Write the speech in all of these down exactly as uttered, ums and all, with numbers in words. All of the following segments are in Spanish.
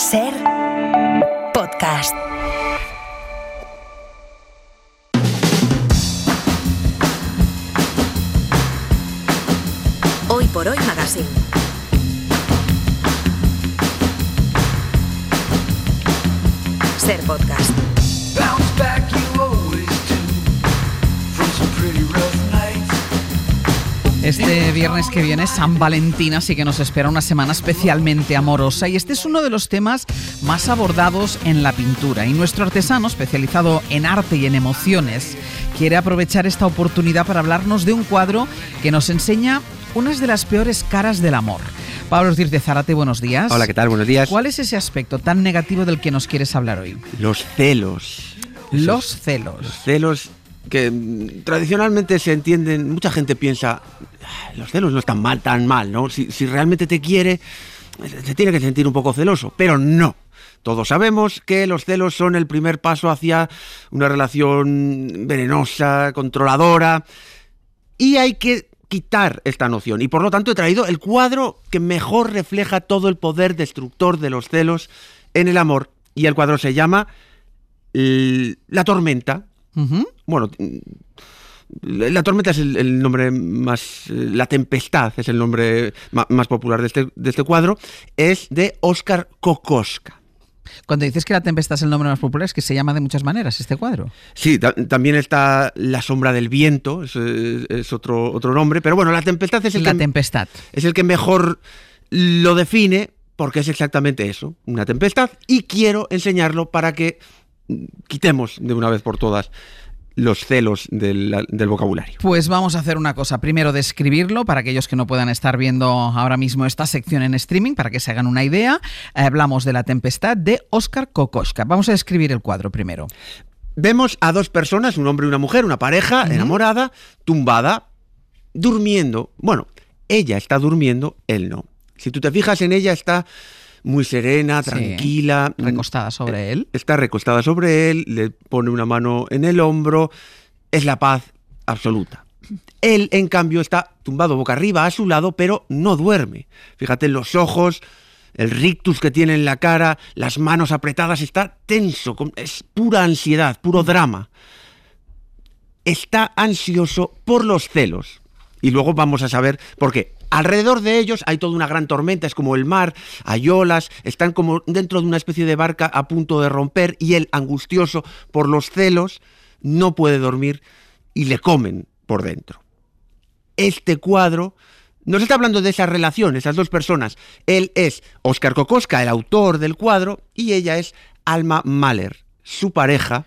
Ser podcast. Hoy por Hoy Magazine. Ser podcast. Este viernes que viene, San Valentín, así que nos espera una semana especialmente amorosa, y este es uno de los temas más abordados en la pintura, y nuestro artesano, especializado en arte y en emociones, quiere aprovechar esta oportunidad para hablarnos de un cuadro que nos enseña unas de las peores caras del amor. Pablo Ortiz de Zárate, buenos días. Hola, ¿qué tal? Buenos días. ¿Cuál es ese aspecto tan negativo del que nos quieres hablar hoy? Los celos. Los Esos, celos. Los celos que mm, tradicionalmente se entienden, mucha gente piensa, los celos no están mal, tan mal, ¿no? Si, si realmente te quiere, se tiene que sentir un poco celoso, pero no. Todos sabemos que los celos son el primer paso hacia una relación venenosa, controladora, y hay que quitar esta noción. Y por lo tanto he traído el cuadro que mejor refleja todo el poder destructor de los celos en el amor. Y el cuadro se llama La Tormenta. Uh-huh. Bueno, La Tormenta es el, el nombre más... La Tempestad es el nombre más, más popular de este, de este cuadro. Es de Oskar Kokoschka. Cuando dices que La Tempestad es el nombre más popular, es que se llama de muchas maneras este cuadro. Sí, ta- también está La Sombra del Viento, es, es otro, otro nombre, pero bueno, La Tempestad es el, La que, Tempestad. es el que mejor lo define, porque es exactamente eso, una tempestad, y quiero enseñarlo para que quitemos de una vez por todas los celos del, del vocabulario. Pues vamos a hacer una cosa. Primero, describirlo para aquellos que no puedan estar viendo ahora mismo esta sección en streaming, para que se hagan una idea. Eh, hablamos de La Tempestad de Oskar Kokoschka. Vamos a describir el cuadro primero. Vemos a dos personas, un hombre y una mujer, una pareja uh-huh. enamorada, tumbada, durmiendo. Bueno, ella está durmiendo, él no. Si tú te fijas en ella, está muy serena, tranquila. Sí, recostada sobre él. Está recostada sobre él, le pone una mano en el hombro. Es la paz absoluta. Él, en cambio, está tumbado boca arriba a su lado, pero no duerme. Fíjate en los ojos, el rictus que tiene en la cara, las manos apretadas, está tenso, es pura ansiedad, puro drama. Está ansioso por los celos. Y luego vamos a saber por qué. Alrededor de ellos hay toda una gran tormenta, es como el mar, hay olas, están como dentro de una especie de barca a punto de romper, y él, angustioso por los celos, no puede dormir y le comen por dentro. Este cuadro nos está hablando de esa relación, esas dos personas. Él es Oskar Kokoschka, el autor del cuadro, y ella es Alma Mahler, su pareja,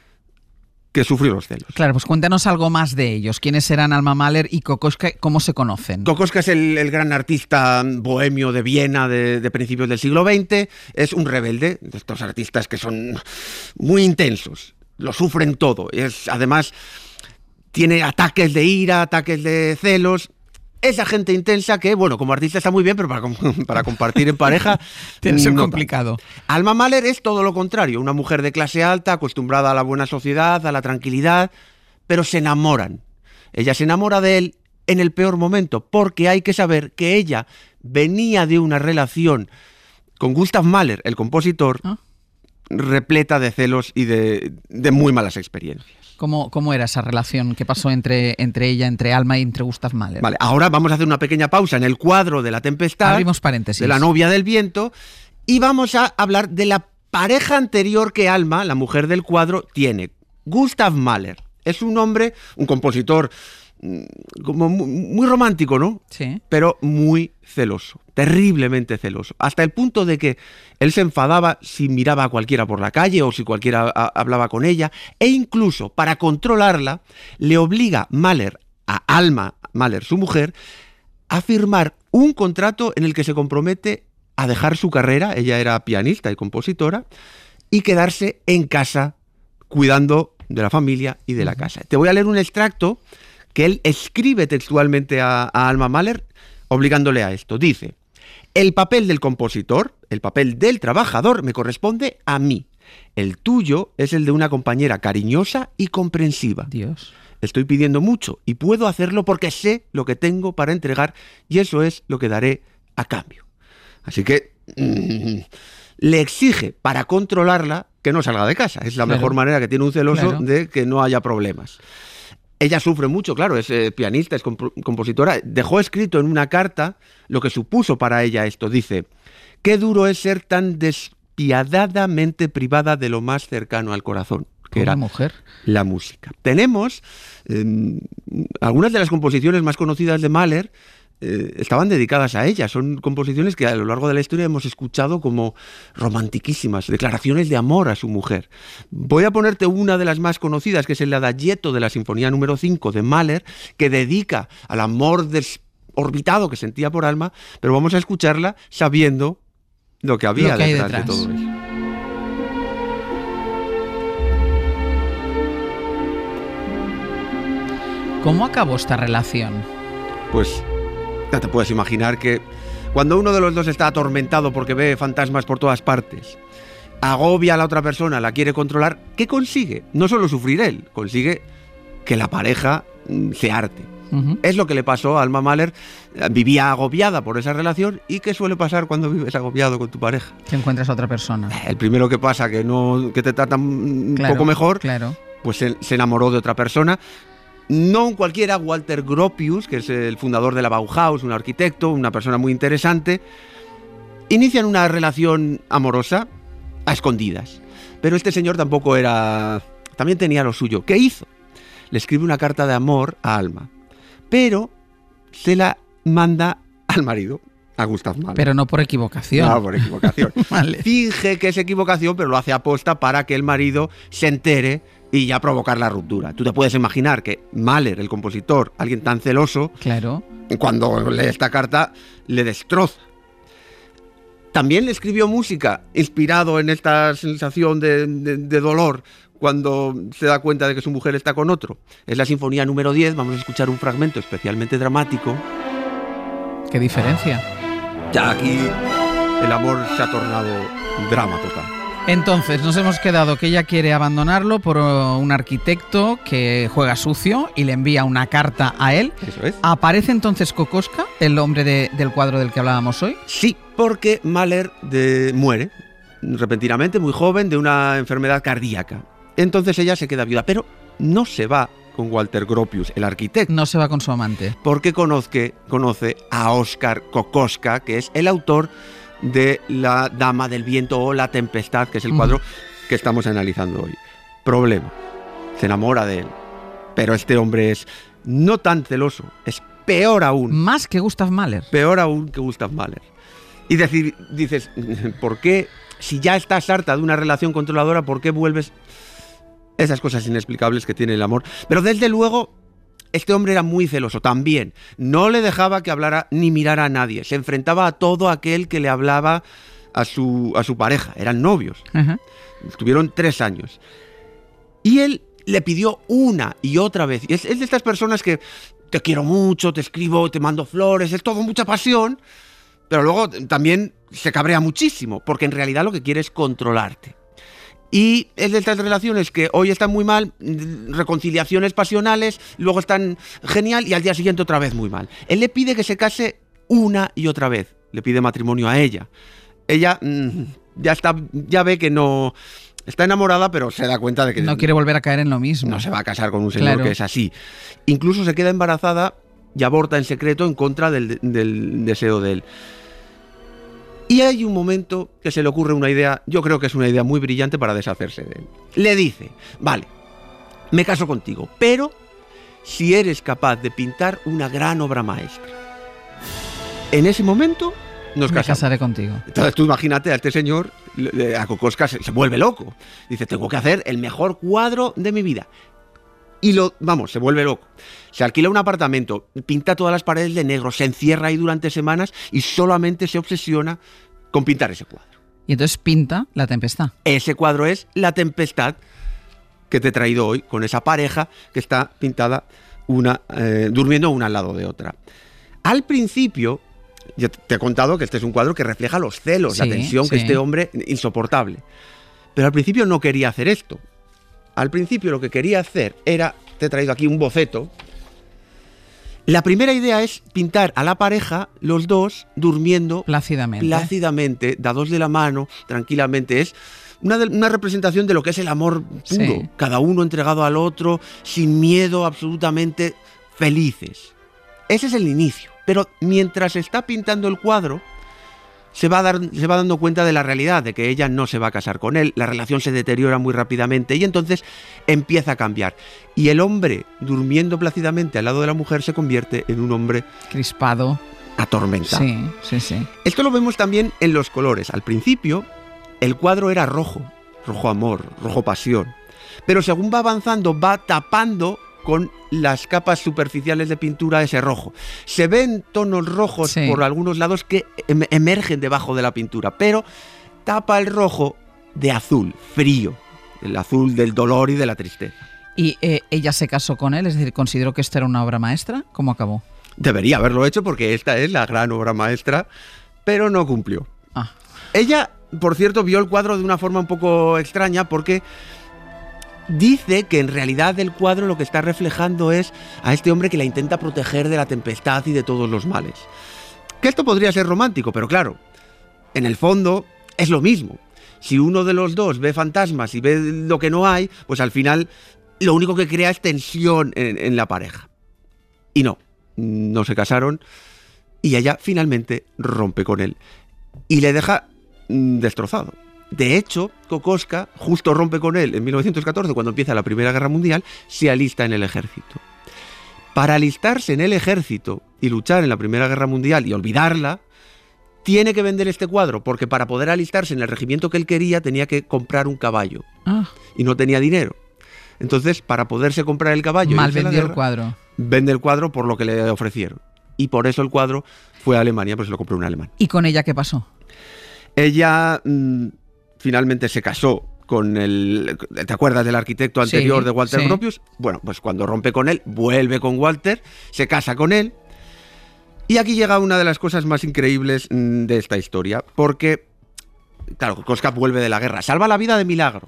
que sufrió los celos. Claro, pues cuéntanos algo más de ellos. ¿Quiénes eran Alma Mahler y Kokoschka? ¿Cómo se conocen? Kokoschka es el, el gran artista bohemio de Viena de, de principios del siglo veinte. Es un rebelde, de estos artistas que son muy intensos, lo sufren todo. Es, además, tiene ataques de ira, ataques de celos. Esa gente intensa que, bueno, como artista está muy bien, pero para, para compartir en pareja tiene que ser no complicado. Tanto. Alma Mahler es todo lo contrario, una mujer de clase alta, acostumbrada a la buena sociedad, a la tranquilidad, pero se enamoran. Ella se enamora de él en el peor momento, porque hay que saber que ella venía de una relación con Gustav Mahler, el compositor, ¿Ah? repleta de celos y de, de muy malas experiencias. ¿Cómo, ¿Cómo era esa relación que pasó entre, entre ella, entre Alma y entre Gustav Mahler? Vale, ahora vamos a hacer una pequeña pausa en el cuadro de La Tempestad. Abrimos paréntesis. De La Novia del Viento, y vamos a hablar de la pareja anterior que Alma, la mujer del cuadro, tiene. Gustav Mahler. Es un hombre, un compositor como muy, muy romántico, ¿no? Sí. Pero muy celoso, terriblemente celoso, hasta el punto de que él se enfadaba si miraba a cualquiera por la calle o si cualquiera a, hablaba con ella, e incluso para controlarla le obliga Mahler a Alma Mahler, su mujer, a firmar un contrato en el que se compromete a dejar su carrera, ella era pianista y compositora, y quedarse en casa cuidando de la familia y de la casa. Te voy a leer un extracto que él escribe textualmente a, a Alma Mahler, obligándole a esto. Dice: el papel del compositor, el papel del trabajador, me corresponde a mí. El tuyo es el de una compañera cariñosa y comprensiva. Dios. Estoy pidiendo mucho y puedo hacerlo porque sé lo que tengo para entregar, y eso es lo que daré a cambio. Así que mmm, le exige para controlarla que no salga de casa. Es la Claro. mejor manera que tiene un celoso Claro. de que no haya problemas. Ella sufre mucho, claro, es eh, pianista, es comp- compositora. Dejó escrito en una carta lo que supuso para ella esto. Dice, qué duro es ser tan despiadadamente privada de lo más cercano al corazón, que Pobre era mujer. la música. Tenemos eh, algunas de las composiciones más conocidas de Mahler, eh, estaban dedicadas a ella. Son composiciones que a lo largo de la historia hemos escuchado como romantiquísimas, declaraciones de amor a su mujer. Voy a ponerte una de las más conocidas, que es el Adagietto de la Sinfonía número cinco de Mahler, que dedica al amor desorbitado que sentía por Alma, pero vamos a escucharla sabiendo lo que había Lo que hay detrás, detrás. de todo eso. ¿Cómo acabó esta relación? Pues ya te puedes imaginar que cuando uno de los dos está atormentado porque ve fantasmas por todas partes, agobia a la otra persona, la quiere controlar, ¿qué consigue? No solo sufrir él, consigue que la pareja mm, se harte. Ujú. Es lo que le pasó a Alma Mahler. eh, Vivía agobiada por esa relación. ¿Y qué suele pasar cuando vives agobiado con tu pareja? Que encuentras a otra persona. El primero que pasa, que no que te tratan un Claro, poco mejor, Claro. pues se, se enamoró de otra persona. No un cualquiera, Walter Gropius, que es el fundador de la Bauhaus, un arquitecto, una persona muy interesante. Inician una relación amorosa a escondidas. Pero este señor tampoco era... También tenía lo suyo. ¿Qué hizo? Le escribe una carta de amor a Alma, pero se la manda al marido, a Gustav Mahler. Pero no por equivocación. No, por equivocación. Vale. Finge que es equivocación, pero lo hace aposta para que el marido se entere y ya provocar la ruptura. Tú te puedes imaginar que Mahler, el compositor, alguien tan celoso, Claro. cuando lee esta carta, le destroza. También le escribió música inspirado en esta sensación de, de, de dolor cuando se da cuenta de que su mujer está con otro. Es la Sinfonía número diez, vamos a escuchar un fragmento especialmente dramático. ¿Qué diferencia? Ya aquí el amor se ha tornado drama total. Entonces, nos hemos quedado que ella quiere abandonarlo por uh, un arquitecto que juega sucio y le envía una carta a él. Eso es. ¿Aparece entonces Kokoschka, el hombre de- del cuadro del que hablábamos hoy? Sí, porque Mahler de, muere repentinamente, muy joven, de una enfermedad cardíaca. Entonces ella se queda viuda, pero no se va con Walter Gropius, el arquitecto, No se va con su amante. porque conozque, conoce a Oskar Kokoschka, que es el autor de La Dama del Viento o La Tempestad, que es el cuadro Ujú. que estamos analizando hoy. Problema, se enamora de él, pero este hombre es no tan celoso, es peor aún. Más que Gustav Mahler. Peor aún que Gustav Mahler. Y decir, dices, ¿por qué, si ya estás harta de una relación controladora, por qué vuelves? Esas cosas inexplicables que tiene el amor. Pero desde luego, este hombre era muy celoso también. No le dejaba que hablara ni mirara a nadie. Se enfrentaba a todo aquel que le hablaba a su, a su pareja. Eran novios. Ajá. Tuvieron tres años. Y él le pidió una y otra vez. Y es, es de estas personas que te quiero mucho, te escribo, te mando flores, es todo mucha pasión, pero luego también se cabrea muchísimo, porque en realidad lo que quiere es controlarte. Y es de estas relaciones que hoy están muy mal, reconciliaciones pasionales, luego están genial y al día siguiente otra vez muy mal. Él le pide que se case una y otra vez, le pide matrimonio a ella. Ella mmm, ya está, ya ve que no está enamorada, pero se da cuenta de que No quiere volver a caer en lo mismo. no se va a casar con un señor Claro. que es así. Incluso se queda embarazada y aborta en secreto en contra del, del deseo de él. Y hay un momento que se le ocurre una idea, yo creo que es una idea muy brillante para deshacerse de él. Le dice, vale, me caso contigo, pero si eres capaz de pintar una gran obra maestra. En ese momento nos Me casamos. casaré contigo. Entonces tú imagínate a este señor, le- a Kokoschka se, se vuelve loco. Dice, tengo que hacer el mejor cuadro de mi vida. Y lo, vamos, se vuelve loco. Se alquila un apartamento, pinta todas las paredes de negro, se encierra ahí durante semanas y solamente se obsesiona con pintar ese cuadro. Y entonces pinta La Tempestad. Ese cuadro es La Tempestad que te he traído hoy, con esa pareja que está pintada una, eh, durmiendo una al lado de otra. Al principio, yo te he contado que este es un cuadro que refleja los celos, Sí, la tensión que sí. este hombre, insoportable. Pero al principio no quería hacer esto. Al principio lo que quería hacer era, te he traído aquí un boceto, La primera idea es pintar a la pareja, los dos, durmiendo Plácidamente. plácidamente, dados de la mano, tranquilamente. Es una, de, una representación de lo que es el amor puro. Sí. Cada uno entregado al otro, sin miedo, absolutamente felices. Ese es el inicio. Pero mientras está pintando el cuadro, se va, a dar, se va dando cuenta de la realidad, de que ella no se va a casar con él, la relación se deteriora muy rápidamente y entonces empieza a cambiar. Y el hombre, durmiendo plácidamente al lado de la mujer, se convierte en un hombre Crispado. atormentado. Sí, sí, sí. Esto lo vemos también en los colores. Al principio, el cuadro era rojo, rojo amor, rojo pasión. Pero según va avanzando, va tapando con las capas superficiales de pintura ese rojo. Se ven tonos rojos Sí. por algunos lados que em- emergen debajo de la pintura, pero tapa el rojo de azul, frío, el azul del dolor y de la tristeza. ¿Y eh, ella se casó con él? Es decir, ¿consideró que esto era una obra maestra? ¿Cómo acabó? Debería haberlo hecho porque esta es la gran obra maestra, pero no cumplió. Ah, Ella, por cierto, vio el cuadro de una forma un poco extraña porque dice que en realidad el cuadro lo que está reflejando es a este hombre que la intenta proteger de la tempestad y de todos los males. Que esto podría ser romántico, pero claro, en el fondo es lo mismo. Si uno de los dos ve fantasmas y ve lo que no hay, pues al final lo único que crea es tensión en, en la pareja. Y no, no se casaron y ella finalmente rompe con él y le deja mm, destrozado. De hecho, Kokoschka justo rompe con él en mil novecientos catorce, cuando empieza la Primera Guerra Mundial, se alista en el ejército. Para alistarse en el ejército y luchar en la Primera Guerra Mundial y olvidarla, tiene que vender este cuadro, porque para poder alistarse en el regimiento que él quería tenía que comprar un caballo ah, y no tenía dinero. Entonces, para poderse comprar el caballo... mal irse a la vendió el guerra, cuadro. Vende el cuadro por lo que le ofrecieron. Y por eso el cuadro fue a Alemania, pues se lo compró un alemán. ¿Y con ella qué pasó? Ella mmm, finalmente se casó con el... ¿Te acuerdas del arquitecto anterior Sí, de Walter sí. Gropius? Bueno, pues cuando rompe con él, vuelve con Walter, se casa con él. Y aquí llega una de las cosas más increíbles mmm, de esta historia, porque, claro, Kokoschka vuelve de la guerra, salva la vida de milagro.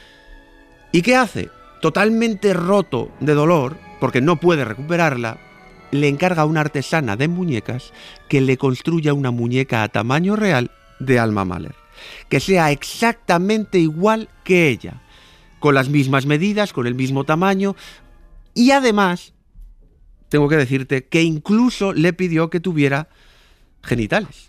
¿Y qué hace? Totalmente roto de dolor, porque no puede recuperarla, le encarga a una artesana de muñecas que le construya una muñeca a tamaño real de Alma Mahler, que sea exactamente igual que ella, con las mismas medidas, con el mismo tamaño, y además, tengo que decirte que incluso le pidió que tuviera genitales.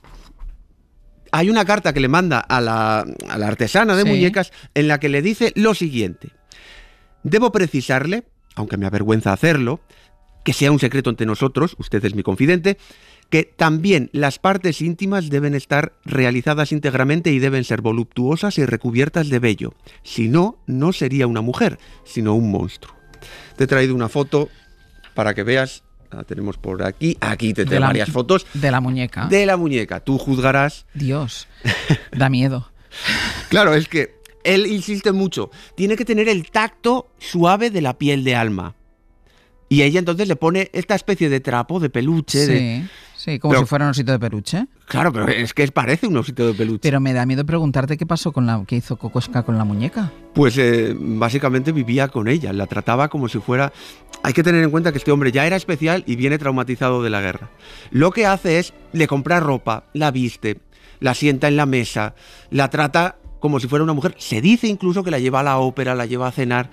Hay una carta que le manda a la, a la artesana de Sí. muñecas en la que le dice lo siguiente: debo precisarle, aunque me avergüenza hacerlo, que sea un secreto entre nosotros, usted es mi confidente, que también las partes íntimas deben estar realizadas íntegramente y deben ser voluptuosas y recubiertas de vello. Si no, no sería una mujer, sino un monstruo. Te he traído una foto para que veas, la tenemos por aquí, aquí te De tengo la- varias fotos De la muñeca. de la muñeca. Tú juzgarás. Dios, da miedo. Claro, es que él insiste mucho, tiene que tener el tacto suave de la piel de Alma. Y ella entonces le pone esta especie de trapo, de peluche. Sí, De... sí, como Pero- si fuera un osito de peluche. Claro, pero es que parece un osito de peluche. Pero me da miedo preguntarte qué pasó con la que hizo Kokoschka con la muñeca. Pues eh, básicamente vivía con ella, la trataba como si fuera... Hay que tener en cuenta que este hombre ya era especial y viene traumatizado de la guerra. Lo que hace es, le compra ropa, la viste, la sienta en la mesa, la trata como si fuera una mujer. Se dice incluso que la lleva a la ópera, la lleva a cenar.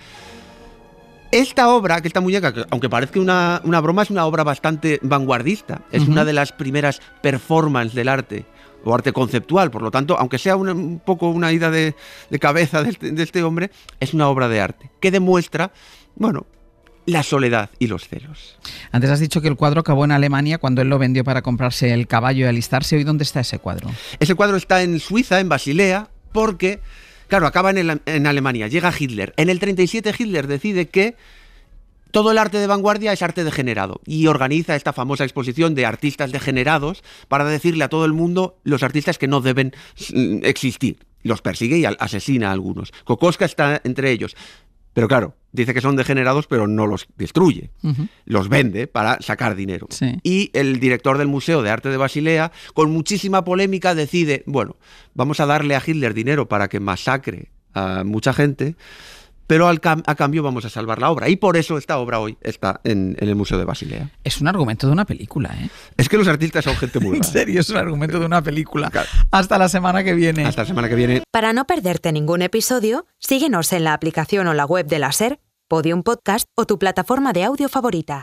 Esta obra, que esta muñeca, que aunque parezca una, una broma, es una obra bastante vanguardista. Es Ujú. una de las primeras performances del arte, o arte conceptual. Por lo tanto, aunque sea una- un poco una ida de, de cabeza de este, de este hombre, es una obra de arte que demuestra, bueno, la soledad y los celos. Antes has dicho que el cuadro acabó en Alemania cuando él lo vendió para comprarse el caballo y alistarse. ¿Hoy dónde está ese cuadro? Ese cuadro está en Suiza, en Basilea, porque, claro, acaba en, el- en Alemania, llega Hitler. En el treinta y siete Hitler decide que todo el arte de vanguardia es arte degenerado y organiza esta famosa exposición de artistas degenerados para decirle a todo el mundo los artistas que no deben mm, existir. Los persigue y al- asesina a algunos. Kokoschka está entre ellos. Pero claro, dice que son degenerados, pero no los destruye. Ujú. Los vende para sacar dinero. Sí. Y el director del Museo de Arte de Basilea, con muchísima polémica, decide, bueno, vamos a darle a Hitler dinero para que masacre a mucha gente, pero al cam- a cambio vamos a salvar la obra. Y por eso esta obra hoy está en, en el Museo de Basilea. Es un argumento de una película, ¿eh? Es que los artistas son gente muy En rara. serio, es un argumento de una película. Claro. Hasta la semana que viene. Hasta la semana que viene. Para no perderte ningún episodio, síguenos en la aplicación o la web de la SER, Podium Podcast o tu plataforma de audio favorita.